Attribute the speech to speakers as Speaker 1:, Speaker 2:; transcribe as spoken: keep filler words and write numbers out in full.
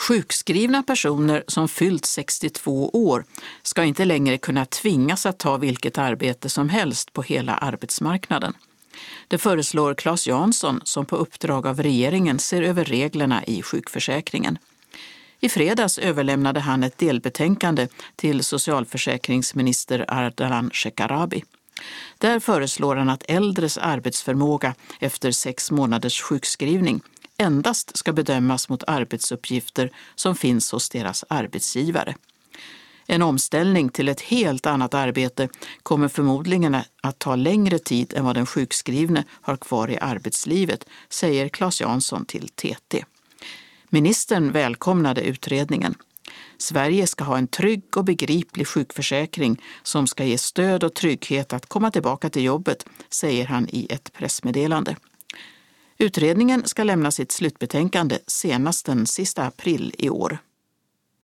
Speaker 1: Sjukskrivna personer som fyllt sextiotvå år ska inte längre kunna tvingas att ta vilket arbete som helst på hela arbetsmarknaden. Det föreslår Claes Jansson som på uppdrag av regeringen ser över reglerna i sjukförsäkringen. I fredags överlämnade han ett delbetänkande till socialförsäkringsminister Ardalan Shekarabi. Där föreslår han att äldres arbetsförmåga efter sex månaders sjukskrivning endast ska bedömas mot arbetsuppgifter som finns hos deras arbetsgivare. En omställning till ett helt annat arbete kommer förmodligen att ta längre tid än vad den sjukskrivne har kvar i arbetslivet, säger Claes Jansson till T T. Ministern välkomnade utredningen. Sverige ska ha en trygg och begriplig sjukförsäkring som ska ge stöd och trygghet att komma tillbaka till jobbet, säger han i ett pressmeddelande. Utredningen ska lämna sitt slutbetänkande senast den sista april i år.